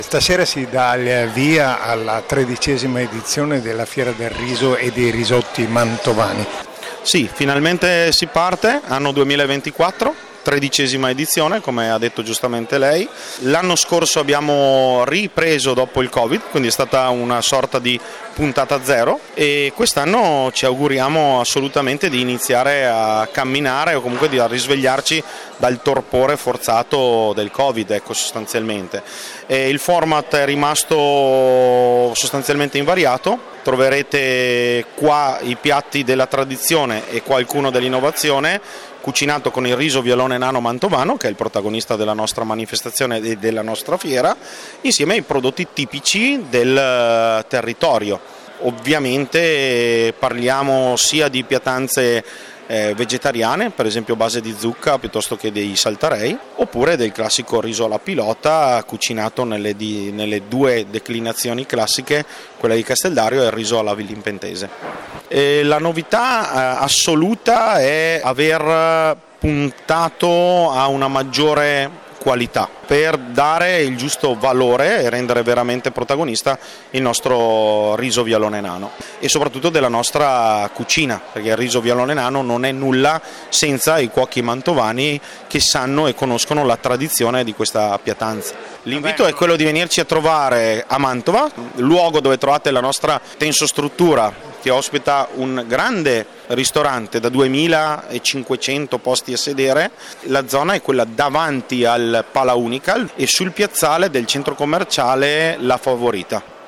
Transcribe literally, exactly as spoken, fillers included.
Stasera si dà il via alla tredicesima edizione della Fiera del Riso e dei Risotti Mantovani. Sì, finalmente si parte, anno duemilaventiquattro, tredicesima edizione, come ha detto giustamente lei. L'anno scorso abbiamo ripreso dopo il Covid, quindi è stata una sorta di puntata zero, e quest'anno ci auguriamo assolutamente di iniziare a camminare o comunque di risvegliarci dal torpore forzato del Covid, ecco, sostanzialmente. E il format è rimasto sostanzialmente invariato. Troverete qua i piatti della tradizione e qualcuno dell'innovazione, cucinato con il riso violone nano mantovano, che è il protagonista della nostra manifestazione e della nostra fiera, insieme ai prodotti tipici del territorio. Ovviamente parliamo sia di pietanze eh, vegetariane, per esempio base di zucca piuttosto che dei saltarei, oppure del classico riso alla pilota cucinato nelle, di, nelle due declinazioni classiche, quella di Casteldario e il riso alla villimpentese. E la novità eh, assoluta è aver puntato a una maggiore qualità per dare il giusto valore e rendere veramente protagonista il nostro riso violone nano e soprattutto della nostra cucina, perché il riso violone nano non è nulla senza i cuochi mantovani che sanno e conoscono la tradizione di questa pietanza. L'invito è quello di venirci a trovare a Mantova, luogo dove trovate la nostra tensostruttura che ospita un grande ristorante da duemilacinquecento posti a sedere. La zona è quella davanti al Pala Unical e sul piazzale del centro commerciale La Favorita.